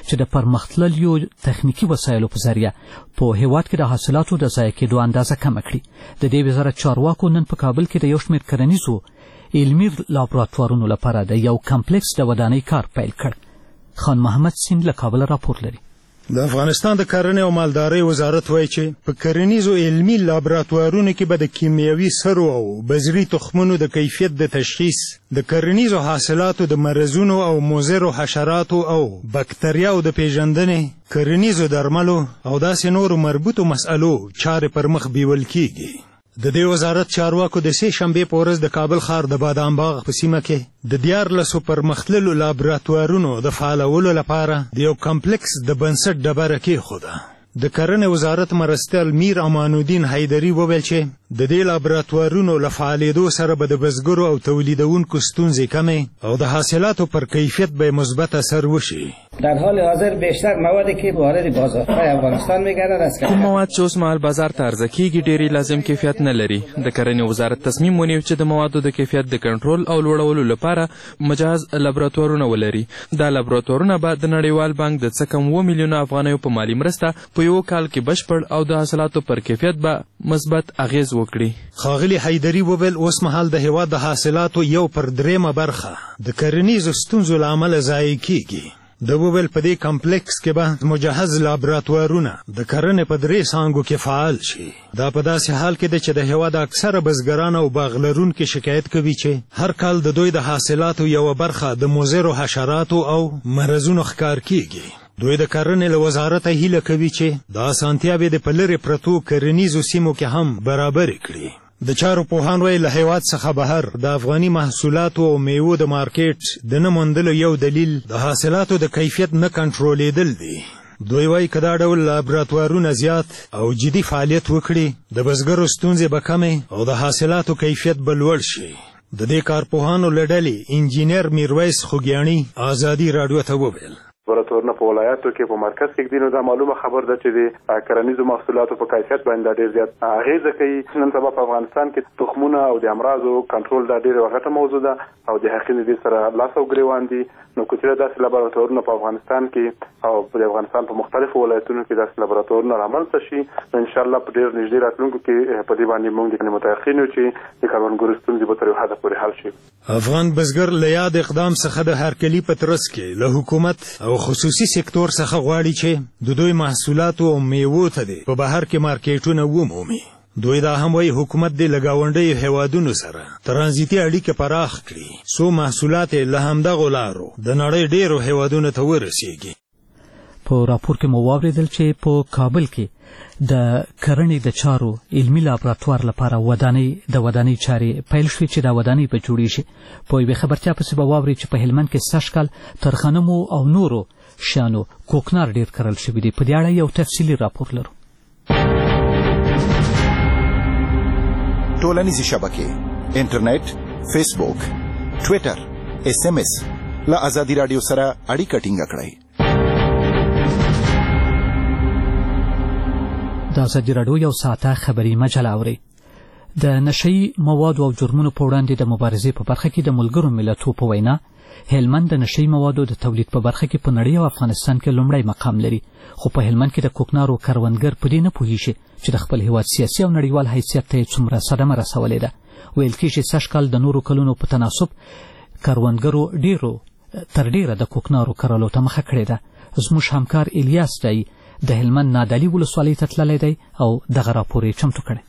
چې د پرمختللیو تخنیکي وسایلو په ذریعه په هیواد کې د حاصلاتو د ضایع کېدو اندازه کمه کړي. د دې وزارت چارواکو نن په کابل کې د یو شمېر کرنیزو علمي لابراتوارونو لپاره د یو کمپلیکس د ودانۍ کار پیل کړ. خان محمد سیند له کابل راپور لري. د افغانستان د کرنې او مالدارۍ وزارت وایي چې په کرنیزو علمي لابراتوارونو کې به د کیمیاوي سرو او بذري تخمونو د کیفیت د تشخیص، د کرنیزو حاصلاتو د مرضونو او مضرو حشراتو او بکتریاو د پیژندنې، کرنیزو درملو او داسې نورو مربوطو مسألو چارې پر مخ بیول کیږي. د دې وزارت چارواکو د سې شنبې په ورځ د کابل ښار د بادام باغ په سیمه کې د 14 پرمختللو لابراتوارونو د فعالولو لپاره د یو کمپلیکس د بنسټ ډبره کېښوده. د کرنې وزارت مرستیال میر امان الدین حیدري وویل چې د دې لابراتوارونو له فعالېدو سره به د بزګرو او تولیدونکو ستونزې کمې او د حاصلاتو پر کیفیت به مثبت اثر وشي. در حال حاضر بیشتر موادی که وارد بازارهای افغانستان میگردد است که کوم مواد چې اوس مهال بازار ته عرضه کیږي ډېری لازم کیفیت نه لري. د کرنې وزارت تصمیم ونیو چې د موادو د کیفیت د کنټرول او لوړولو لپاره مجهز لابراتوارونه ولري. دا لابراتوارونه به د نړیوال بانک د څه کم 2 میلیونه افغانیو په مالي مرسته په یو کال کې بشپړ او د حاصلاتو پر کیفیت به مثبت اغیز وکړي. ښاغلي حیدري وویل اوس مهال د هیواد د حاصلاتو 1/3 برخه د کرنیزو ستونزو له امله ضایع کیږي. د وویل په دې کمپلیکس کې به مجهز لابراتوارونه د کرنې په 3 څانګو کې فعال شي. دا په داسې حال کې ده چې د هیواد اکثره بزګران او باغ لرونکي شکایت کوي چې هر کال د دوی د حاصلاتو یوه برخه د مضرو حشراتو او مرضونو ښکار کیږي. دوی د کرنې له وزارته هیله کوي چې دا اسانتیاوې د په لرې پرتو کرنیزو سیمو کې هم برابرې کړي. د چارو پوهان وایي له هیواد څخه بهر د افغاني محصولاتو او میوو د مارکیټ د نه موندلو یو دلیل د حاصلاتو د کیفیت نه کنټرولېدل دي. دوی وایي که دا ډول لابراتوارونه زیات او جدي فعالیت وکړي د بزګرو ستونزې به کمې او د حاصلاتو کیفیت به لوړ شي. د دې کارپوهانو له ډلې انجینر میرویس خوږیاڼي ازادي راډیو ته وویل لابراتوارونه په ولایاتو کې په مرکز کې دي، نو دا معلومه خبر ده چې د کرنیزو محصولاتو په کیفیت باندې ډېر زیات اغیزه کوي. نن سبا په افغانستان کې تخمونه او د امراضو کنټرول دا ډېره غټه موضوع ده او د حقیقي دې سره لاس او ګریوان دي. نو که چېرې داسې لابراتوارونه په افغانستان کې او په افغانستان په مختلفو ولایتونو کې داسې لابراتوارونه رامنځته شي، نو انشاءالله په ډېر نږدې راتلونکو کې په دې باندې موږ متيقن یو چې د کروندګرو ستونزې به تر یو حده پورې حل شي. افغان بزګر له یاد اقدام څخه د هرکلي په ترڅ کې له حکومت او خصوصي سکتور څخه غواړي چې د دوی محصولاتو او میوو ته په بهر کې مارکیټونه ومومي. دوی دا هم وایي حکومت د له ګاونډیو هیوادونو سره ترانزیتي اړیکې پراخ کړي څو محصولات له همدغو لارو د نړۍ ډېرو هیوادونو ته ورسیږي. په راپور کې مو واورېدل چې په کابل کې د کرنې د چارو علمي لابراتوار لپاره د ودانۍ چارې پیل شوې چې دا ودانۍ به جوړې شي. په یوې خبرتیا پسې به واورئ چې په هلمند کې سږ کال تر غنمو او نورو شیانو کوکنار ډېر کرل شوي دي. په دې اړه یو تفصیلي راپور لرو. ټولنیزې شبکې، انټرنیټ، فیسبوک، ټویټر، SMS له ازادي راډیو سره اړیکه ټینګه کړئ. د ازادي راډیو یو ساعته خبري مجله اورئ. د نشهیي موادو او جرمونو په وړاندې د مبارزې په برخه کې د ملګرو ملتونو په وینا هلمند د نشهیي موادو د تولید په برخه کې په نړۍ او افغانستان کې لومړی مقام لري. خو په هلمند کې د کوکنارو کروندګر په دې نه پوهیږي چې د خپل هیواد سیاسي او نړیوال حیثیت ته یې څومره صدمه رسولې ده. ویل کېږي سږ کال د نورو کلونو په تناسب کروندګرو تر ډېره د کوکنارو کرلو ته مخه کړې ده. زموږ همکار الیاس دی د هلمند نادعلي ولسوالۍ ته تللی دی او دغه راپور یې چمتو کړی.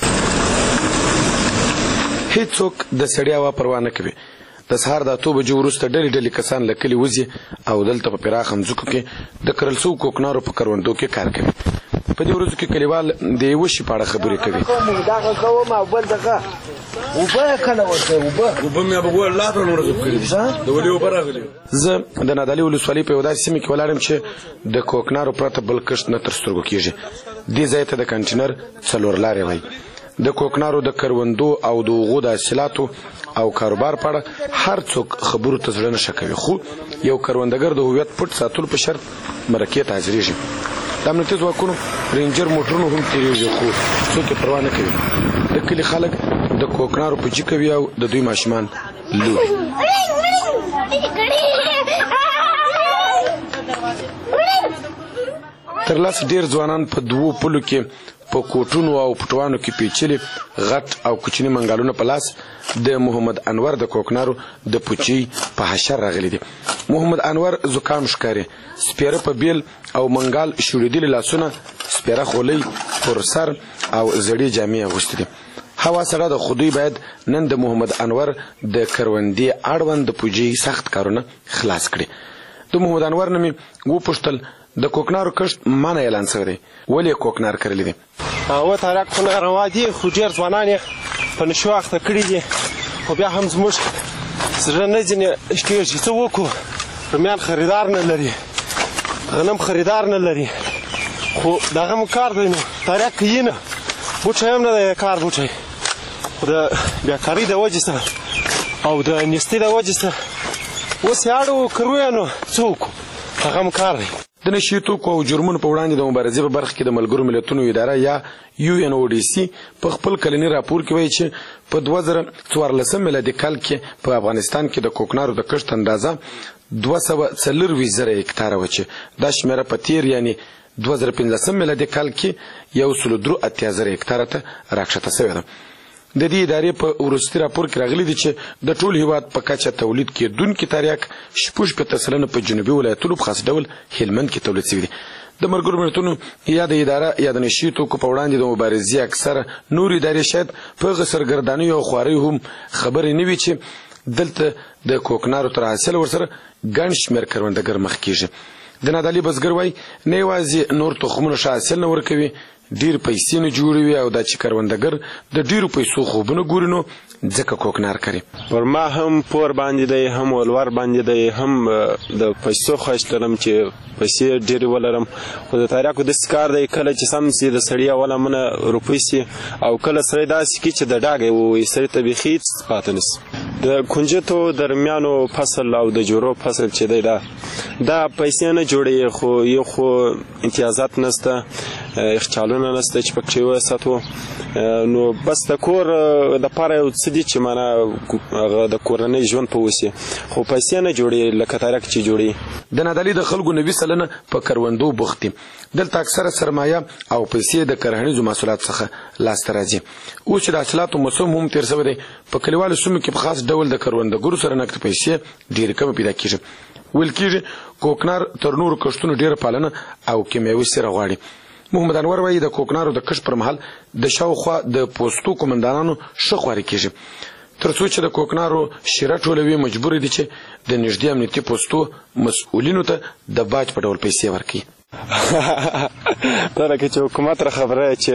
هیڅوک د ستړیا پروا نه کوي. د سهار د 8 بجو وروسته ډلې کسان له کلي وځي او دلته په پراخه مځکو کې د کرل شوو کوکنارو په کروندو کې کار کوي. په دې ورځو کې کلیوال د یوه شي په اړه خبرې کوي. زه د نادعلي ولسوالۍ په یوه داسې سیمه کې ولاړ یم چې د کوکنارو پرته بل کښت نه تر سترګو کېږي. دې ځای ته د کنټینر 4 لارې وایي. د کوکنارو د کروندو او د هغو د حاصلاتو او کاروبار په اړه هر څوک خبرو ته زړه نشه کوي، خو یو کروندګر د هویت پټ ساتلو په شرط مرکې ته حاضرېږي. د امنیتي ځواکونو رینجر موټرونو هم تېرېږي، خو څوک یې پروا نه کوي. د کلي خلک د کوکنارو پوجي کوي او د دوی ماشومان لوبي. تر لس ډیر ځوانان په 2 پلو کې په کوټونو او پټوانو کې پیچلي غټ او کوچني منګالونه په لاس د محمد انور د کوکنارو د پوچي په حشر راغلي دي. محمد انور زکام ښکاري، سپیره په بیل او منګال شوړېدلي لاسونه، سپیره خولۍ پر سر او زړې جامې اغوستې دي. هوا سره د خودی باید نن د محمد انور د کروندې اړوند د پوجي سخت کارونه خلاص کړي. د محمد انور نومي وپوښتل د کوکنارو کښت مانه اعلان شوی دی، ولې کوکنار کرلی دي؟ و تاریخ په روا دي، خو ډېر ځوانان یې په نشو اخته کړي دي، خو بیا هم زموږ زړه نه ځینې شکېږي. څه وکړو؟ رومیان خریدار نه لري، غنم خریدار نه لري، خو دغه هم کار دی. نو تاریخ کوي نه، بوټی هم نه دی کار بوټی، خو د بیکارۍ د وجې سره او د نیستۍ د وجې سره اوس یې اړو کرویه. نو څه وکړو؟ هغه هم کار دی. د نشي توکو او جرمونو په وړاندې د مبارزې په برخه کې د ملګرو ملتونو اداره یا UNODC په خپل کلنی راپور کې وایي چې په 2014 میلادي کال کې په افغانستان کې د کوکنارو د کښت اندازه 240,000 هکتاره و چې دا شمیره په تیر یعنی 2015 میلادي کال کې 183,000 هکتاره ته راکښته شوې ده. د دې ادارې په وروستي راپور کې راغلي دي چې د ټول هیواد په کچه تولید کېدونکي تریاک 86% په جنوبي ولایتونو په خاص ډول هلمند کې تولید شوي دي. د ملګرو ملتونو یا د اداره یا د نشي توکو په وړاندې د مبارزې اکثره نور ادارې شاید په سرګردانۍ او خوارۍ هم خبرې نه وي چې دلته د کوکنارو تر حاصل ورسره ګڼ شمېر کروندګر مخ کېږي. د نادعلي بزګر وایي نه یوازې نور تخمونه ښه حاصل نه ورکوي، ډیر پیسې نه جوړوي او دا چې کروندګر د ډیرو پیسو خوبونه ګوري نو ځکه کوکنار کوي. پر ما هم پور باندې دی، هم ولور باندې دی، هم د پیسو خواهش لرم چې پیسې ډېرې ولرم. خو د تاریخو داسې کار دی کله چې سم سي د سړي اوله منه روپۍ سي او کله سړی داسې کړي چې د ډاګی ووایي سړي ته بیخي هېڅ پاته نه سي. د کنجدو د رومیانو فصل او د جوړو فصل چې دی دا پیسې نه جوړوي، خو یو خو امتیازات نشته، یخچالونه نشته چې پکې وساتو. نو بس د کور دپاره یو څه دي چې معنی د کورنۍ ژوند په وسي، خو پیسې نه جوړوي لکه تاریخ چې جوړوي. د نادعلي د خلکو 90% په کروندو بوخت دي. دلته اکثره سرمایه او پیسې د کرهنیزو محصولاتو څخه لاسته راځي. اوس چې د حاصلاتو موسم هم تېر شوی دی، په کلیوالو سیمو کې په خاص ډول د کروندګرو سره نقد پیسې ډېرې کمې پیدا کېږي. ویل کېږي کوکنار تر نورو کښتونو ډېره پالنه او کیمیاوي سره غواړي. محمد انور وایي د کوکنارو د کښت پر مهال د شاوخوا د پوستو قومندانانو ښه خواري کېږي، تر څو چې د کوکنارو شیره ټولوي مجبور دي چې د نږدې امنیتي پوستو مسؤلینو ته د باج په ډول پیسې ورکړي. دا لکه چې حکومت را خبره چې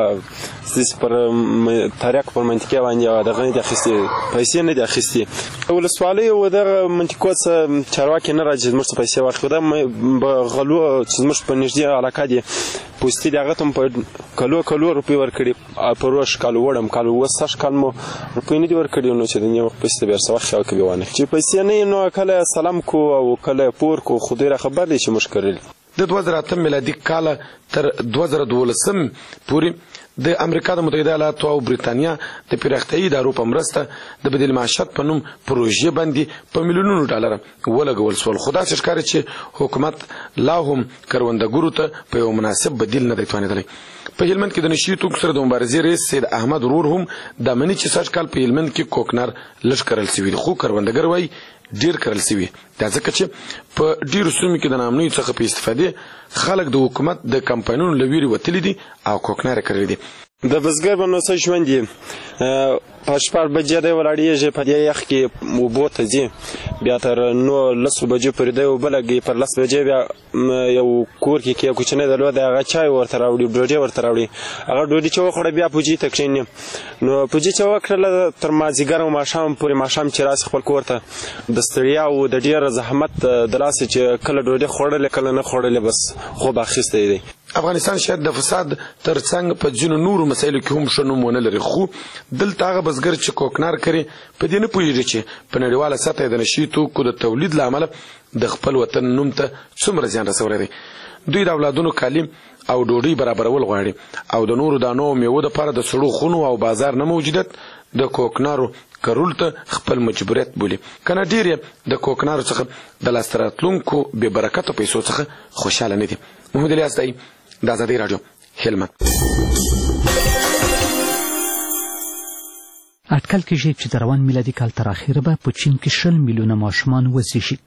پر تاریخ پر منطقه باندې دغه نه دي اخیستي، پیسې نه دي اخیستي. ولسوالۍ او دغه منطقو څخه چارواکي نه راځي زموږ څخه پیسې واخلي. دا غلو چې زموږ په نږدې علاقه دي پوستې دي، هغه ته هم په کلو روپۍ ورکړي. په روش کال وړم کال 20 کال مو روپۍ نه دي ورکړي، نو چې د نیو پیسې به ورسره واخلي او که به وانه چې پیسې نه نو کله سلام کو او کله پور کو. خو دوی را خبر دي چې موږ کړل. د 2008 میلادي کال تر 2012 پورې د امریکا د متحده ایالاتو او بریتانیا د پراختیایي ادارو په مرسته د بدیل معیشت په نوم پروژې باندې په میلیونونو ډالر ولګول شول. خو داسې ښکاري چې حکومت لا هم کروندګرو ته په یو مناسب بدیل نه دی توانېدلی. په هلمند کې د نشي توکو سره د مبارزې رئیس سید احمد ورور هم دا مني چې سږ کال په هلمند کې کوکنار لږ کرل شوي دي، خو کروندګر وایي ډیر کرل شوي. دا ځکه چې په ډیرو سیمو کې د ناامنیو څخه په استفادې خلک د حکومت د کمپاینونو له ویرې وتلي دي او کوکنار یې کرلي دي. د بزګر په نوڅه ژوند یې په 4 بجې دی ولاړېږي، په دې یخ کې اوبو ته ځي، بیا تر 9 بجې پورې دی اوبه لګوي، پر 10 بجې بیا یو کور کې یو کوچنی درلود هغه چای ورته راوړي، ډوډۍ ورته راوړي. هغه ډوډۍ چې وخوړه بیا پوجي ته کښېني. نو پوجي چې وکړله تر مازدیګر او ماښام پورې، ماښام چې راسي خپل کور ته د ستړیا او د ډېر زحمت د لاسه چې کله ډوډۍ خوړلې کله نه خوړلې، بس خوب اخیستی دی. افغانستان شاید د فساد تر څنګ په ځینو نورو مسایلو کې هم ښه نوم ونه لري، خو دلته هغه بزګر چې کوکنار کوي په دې نه پوهېږي چې په نړیواله سطحه د نشي توکو د تولید له امله د خپل وطن نوم ته څومره زیان رسولی دی. دوی د اولادونو کالي او ډوډۍ برابرول غواړي او د نورو دانو او میوو دپاره د سړو خونو او بازار نه موجودیت د کوکنارو کرول ته خپل مجبوریت بولي. کنه ډېر د کوکنارو څخه د لاسته راتلونکو بې برکته پیسو څخه خوشحاله نه دي. محمد الیاس دی د آزادۍ راډیو هلمند. اټکل کېږي چې د روان میلادي کال تر اخره به په چین کې 20 میلیونه ماشومان وزېږي.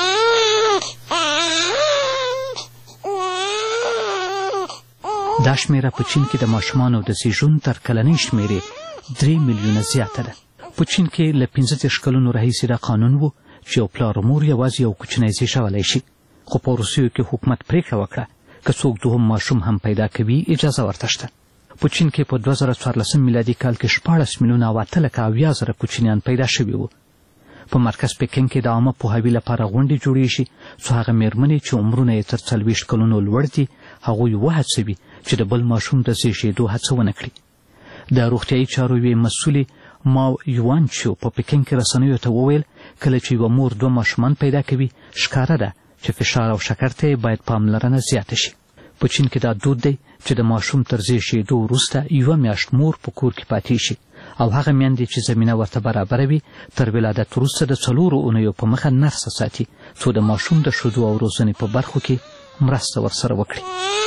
دا شمېره په چین کې د ماشومانو د زېږون تر کلنۍ شمېرې 3 میلیونه زیاته ده. په چین کې له 15 کلونو راهیسې دا قانون و چې یو پلار و مور یوازې یو کوچنی زېږولی شي، خو په روسیو کې حکومت پرېکړه وکړه که څوک دوهم ماشوم هم پیدا کوي اجازه ورته شته. په چین کې په 2014 میلادي کال کې 14 میلیونه او 8,000 کوچنیان پیدا شوي وو. په مرکز پکین کې د عامه پوهاوي لپاره غونډې جوړېږي څو هغه مېرمنې چې عمرونه یې تر 40 کلونو لوړ دي هغوی وهڅوي چې د بل ماشوم د زېږېدو هڅه ونه کړي. د روغتیایي چارو یوې مسؤلې ماو یوانچو په پکین کې رسنیو ته وویل کله چې یوه مور 2 ماشومان پیدا کوي ښکاره ده چې فشار او شکر ته باید پاملرنه زیاته شي. په چین کې دا دود دی چې د ماشوم تر زېږېدو وروسته 1 میاشت مور په کور کې پاتې شي او هغه میندې چې زمینه ورته برابره وي تر ولادت وروسته د 4 اونیو په مخه نرسه ساتي څو د ماشوم د شیدو او روزنې په برخو کې مرسته ورسره وکړي.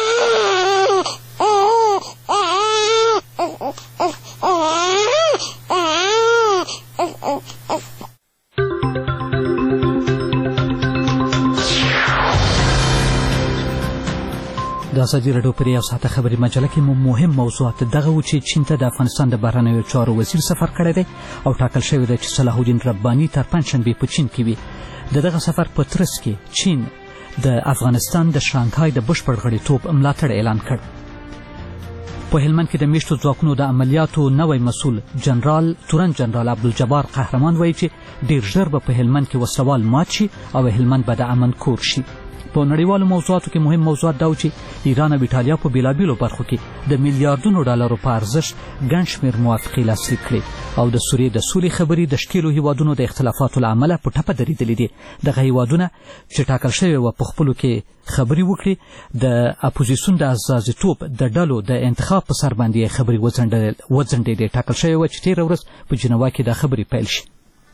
د ازادي راډیو پر یو ساعته خبري مجله کې مهم موضوعات دغه و چې چین ته د افغانستان د بهرنیو چارو وزیر سفر کړی دی او ټاکل شوی دی چې صلاح الدین رباني تر پنجشنبې په چین کې وي. د دغه سفر په ترڅ کې چین د افغانستان د شانګهای د بشپړ غړیتوب ملاتړ اعلان کړ. په هلمند کې د میشتو ځواکونو د عملیاتو نوی مسؤل جنرال تورن جنرال عبدالجبار قهرمان وایي چې ډېر ژر به په هلمند کې وسلوال مات شي او هلمند به د امن کور شي. په نړیوالو موضوعاتو کې مهم موضوعات دا و چې ایران او ایټالیا په بېلابېلو برخو کې د میلیاردونو ډالرو په ارزښت ګڼ شمېر موافقې لاسلیک کړې او د سوریې د سولې خبرې د ښکېلو هیوادونو د اختلافاتو له امله په ټپه درېدلې دي. دغه هیوادونه چې ټاکل شوي وه په خپلو کې خبرې وکړي د اپوزیسیون د استازیتوب د ډلو د انتخاب په سر باندې یې خبرې وځنډېدې. ټاکل شوې وه چې تېره ورځ په جنوا کې دا خبرې پیل شي.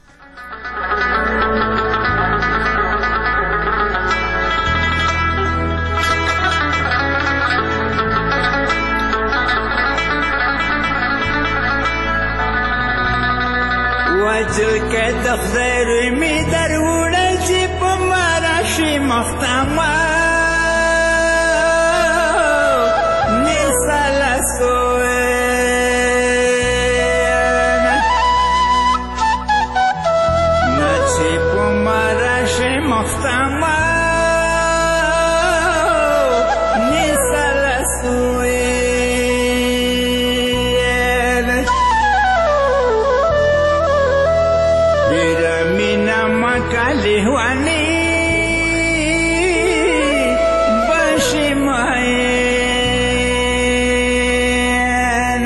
وجل که دخزر می در وڑجی پا مراشی مختما نیسال سوین نچی پا مراشی مختما نیسال سوین لهوانی باشی ماین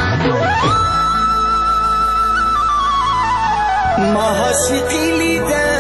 عاشقی لیدم